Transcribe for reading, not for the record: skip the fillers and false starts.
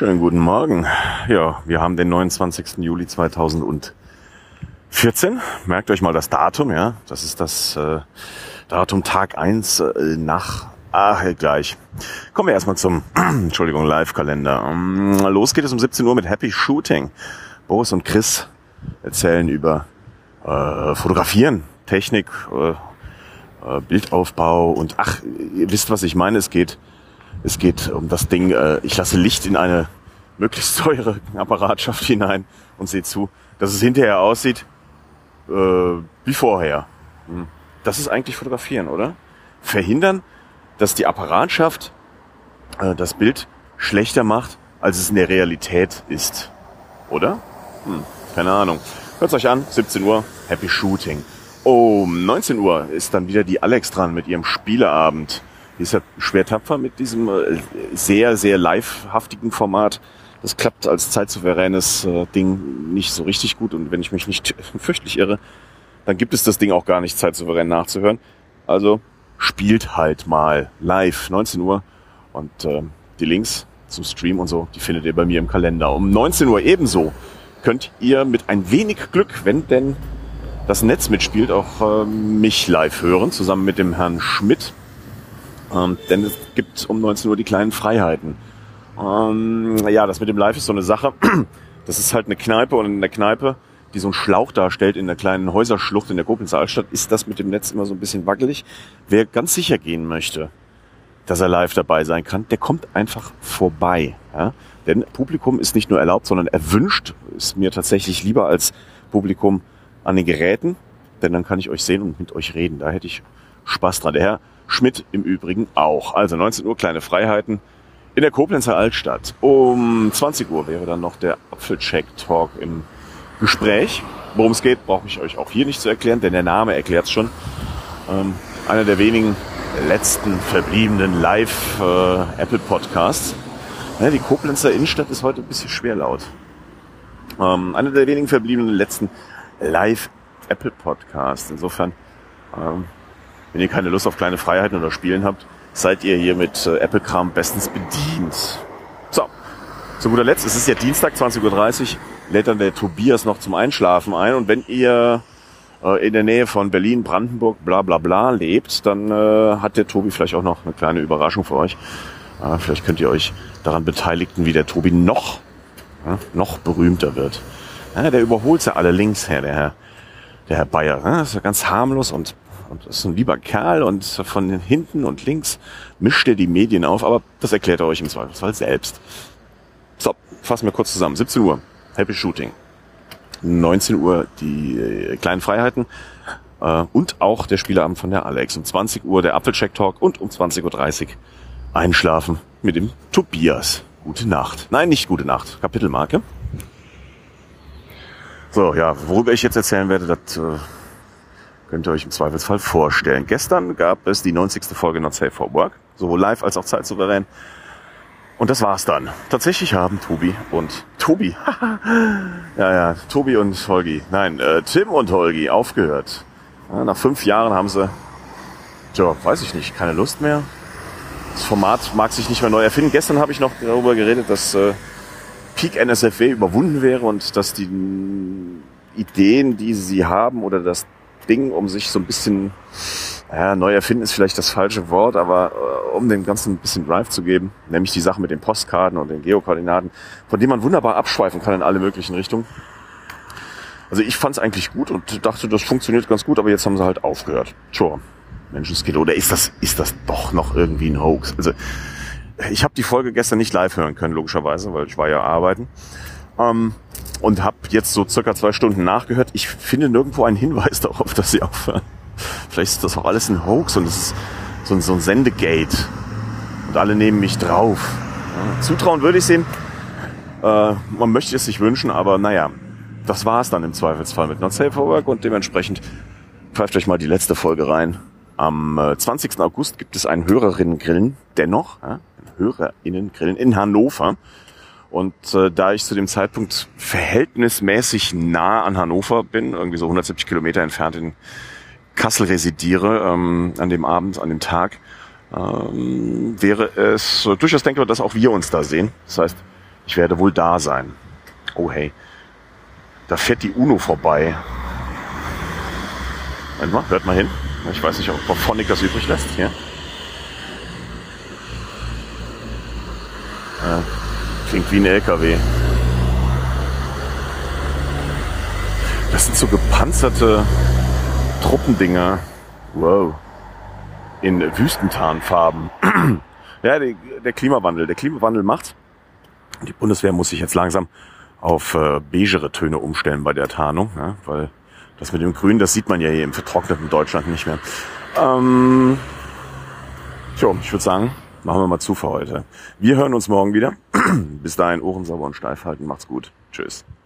Schönen guten Morgen. Ja, wir haben den 29. Juli 2014. Merkt euch mal das Datum, ja. Das ist das Datum Tag 1 gleich. Kommen wir erstmal zum Live-Kalender. Los geht es um 17 Uhr mit Happy Shooting. Boris und Chris erzählen über Fotografieren, Technik, Bildaufbau und ihr wisst, was ich meine. Es geht um das Ding, ich lasse Licht in eine möglichst teure Apparatschaft hinein und sehe zu, dass es hinterher aussieht wie vorher. Das ist eigentlich Fotografieren, oder? Verhindern, dass die Apparatschaft das Bild schlechter macht, als es in der Realität ist. Oder? Keine Ahnung. Hört's euch an, 17 Uhr, Happy Shooting. Um 19 Uhr ist dann wieder die Alex dran mit ihrem Spieleabend. Die ist ja schwer tapfer mit diesem sehr, sehr livehaftigen Format. Das klappt als zeitsouveränes Ding nicht so richtig gut. Und wenn ich mich nicht fürchterlich irre, dann gibt es das Ding auch gar nicht zeitsouverän nachzuhören. Also spielt halt mal live, 19 Uhr. Und die Links zum Stream und so, die findet ihr bei mir im Kalender. Um 19 Uhr ebenso könnt ihr mit ein wenig Glück, wenn denn das Netz mitspielt, auch mich live hören, zusammen mit dem Herrn Schmidt. Denn es gibt um 19 Uhr die kleinen Freiheiten. Das mit dem Live ist so eine Sache. Das ist halt eine Kneipe und in der Kneipe, die so einen Schlauch darstellt in der kleinen Häuserschlucht in der Koblenzer Altstadt, ist das mit dem Netz immer so ein bisschen wackelig. Wer ganz sicher gehen möchte, dass er live dabei sein kann, der kommt einfach vorbei. Ja? Denn Publikum ist nicht nur erlaubt, sondern erwünscht. Ist mir tatsächlich lieber als Publikum an den Geräten, denn dann kann ich euch sehen und mit euch reden. Da hätte ich Spaß dran. Der Herr Schmidt im Übrigen auch. Also 19 Uhr kleine Freiheiten in der Koblenzer Altstadt. Um 20 Uhr wäre dann noch der Apfelcheck-Talk im Gespräch. Worum es geht, brauche ich euch auch hier nicht zu erklären, denn der Name erklärt es schon. Einer der wenigen letzten verbliebenen Live-Apple-Podcasts. Die Koblenzer Innenstadt ist heute ein bisschen schwerlaut. Einer der wenigen verbliebenen letzten Live-Apple-Podcasts. Insofern, wenn ihr keine Lust auf kleine Freiheiten oder Spielen habt, seid ihr hier mit Apple-Kram bestens bedient. So, zu guter Letzt, es ist ja Dienstag, 20.30 Uhr, lädt dann der Tobias noch zum Einschlafen ein. Und wenn ihr in der Nähe von Berlin, Brandenburg, bla bla bla lebt, dann hat der Tobi vielleicht auch noch eine kleine Überraschung für euch. Vielleicht könnt ihr euch daran beteiligen, wie der Tobi noch berühmter wird. Der überholt ja alle links her, der Herr Bayer. Das ist ja ganz harmlos und ist ein lieber Kerl und von hinten und links mischt er die Medien auf, aber das erklärt er euch im Zweifelsfall selbst. So, fassen wir kurz zusammen. 17 Uhr, Happy Shooting. 19 Uhr die kleinen Freiheiten und auch der Spieleabend von der Alex. Um 20 Uhr der Apfelcheck-Talk und um 20.30 Uhr einschlafen mit dem Tobias. Gute Nacht. Nein, nicht gute Nacht. Kapitelmarke. So, ja, worüber ich jetzt erzählen werde, das könnt ihr euch im Zweifelsfall vorstellen. Gestern gab es die 90. Folge Not Safe for Work, sowohl live als auch zeitsouverän. Und das war's dann. Tatsächlich haben Tobi und Holgi, Tim und Holgi aufgehört. Ja, nach 5 Jahren haben sie, weiß ich nicht, keine Lust mehr. Das Format mag sich nicht mehr neu erfinden. Gestern habe ich noch darüber geredet, dass Peak NSFW überwunden wäre und dass die Ideen, die sie haben oder das Ding, um sich so ein bisschen, neu erfinden ist vielleicht das falsche Wort, aber um dem Ganzen ein bisschen Drive zu geben, nämlich die Sache mit den Postkarten und den Geokoordinaten, von denen man wunderbar abschweifen kann in alle möglichen Richtungen. Also ich fand es eigentlich gut und dachte, das funktioniert ganz gut, aber jetzt haben sie halt aufgehört. Menschenskill. Oder ist das doch noch irgendwie ein Hoax? Also ich habe die Folge gestern nicht live hören können, logischerweise, weil ich war ja arbeiten. Und habe jetzt so circa 2 Stunden nachgehört. Ich finde nirgendwo einen Hinweis darauf, dass sie aufhören. Vielleicht ist das auch alles ein Hoax und es ist so ein Sendegate. Und alle nehmen mich drauf. Ja, zutrauen würde ich es ihm. Man möchte es sich wünschen, aber das war es dann im Zweifelsfall mit Not Safe for Work und dementsprechend pfeift euch mal die letzte Folge rein. Am 20. August gibt es ein Hörerinnengrillen dennoch. Ein Hörerinnengrillen in Hannover. Und da ich zu dem Zeitpunkt verhältnismäßig nah an Hannover bin, irgendwie so 170 Kilometer entfernt in Kassel residiere, an dem Abend, an dem Tag, wäre es durchaus denkbar, dass auch wir uns da sehen. Das heißt, Ich werde wohl da sein. Oh hey, da fährt die UNO vorbei. Moment mal, hört mal hin. Ich weiß nicht, ob Phonic das übrig lässt. Hier. Klingt wie ein LKW. Das sind so gepanzerte Truppendinger. Wow. In Wüstentarnfarben. Ja, der Klimawandel. Der Klimawandel macht's. Die Bundeswehr muss sich jetzt langsam auf beigere Töne umstellen bei der Tarnung, ja, weil das mit dem Grün, das sieht man ja hier im vertrockneten Deutschland nicht mehr. Ich würde sagen, machen wir mal zu für heute. Wir hören uns morgen wieder. Bis dahin, Ohren sauber und steif halten. Macht's gut. Tschüss.